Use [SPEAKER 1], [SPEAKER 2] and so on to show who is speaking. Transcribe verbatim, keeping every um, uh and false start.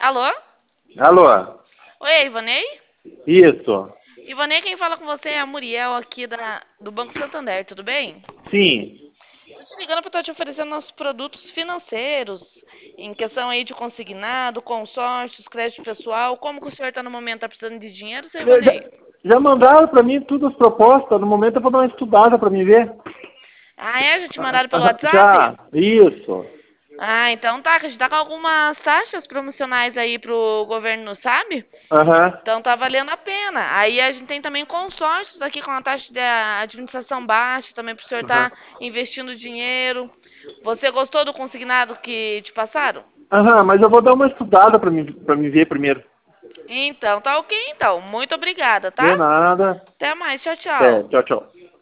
[SPEAKER 1] Alô?
[SPEAKER 2] Alô?
[SPEAKER 1] Oi, é Ivonei?
[SPEAKER 2] Isso.
[SPEAKER 1] Ivonei, quem fala com você é a Muriel aqui da, do Banco Santander, tudo bem?
[SPEAKER 2] Sim.
[SPEAKER 1] Tô te ligando para estar te oferecendo nossos produtos financeiros, em questão aí de consignado, consórcios, crédito pessoal. Como que o senhor está no momento? Tá precisando de dinheiro, seu
[SPEAKER 2] Já,
[SPEAKER 1] Ivonei?
[SPEAKER 2] já mandaram para mim todas as propostas. No momento eu vou dar uma estudada para me ver.
[SPEAKER 1] Ah, é? Já te
[SPEAKER 2] Ah,
[SPEAKER 1] mandaram pelo
[SPEAKER 2] ah,
[SPEAKER 1] WhatsApp?
[SPEAKER 2] Já. Isso.
[SPEAKER 1] Ah, então tá, que a gente tá com algumas taxas promocionais aí pro governo, sabe?
[SPEAKER 2] Aham.
[SPEAKER 1] Então tá valendo a pena. Aí a gente tem também consórcios aqui com a taxa de administração baixa, também para o senhor
[SPEAKER 2] Aham.
[SPEAKER 1] estar investindo dinheiro. Você gostou do consignado que te passaram?
[SPEAKER 2] Aham, mas eu vou dar uma estudada para me, para me ver primeiro.
[SPEAKER 1] Então, tá ok então. Muito obrigada, tá?
[SPEAKER 2] De nada.
[SPEAKER 1] Até mais. Tchau,
[SPEAKER 2] Até.
[SPEAKER 1] tchau.
[SPEAKER 2] Tchau, tchau.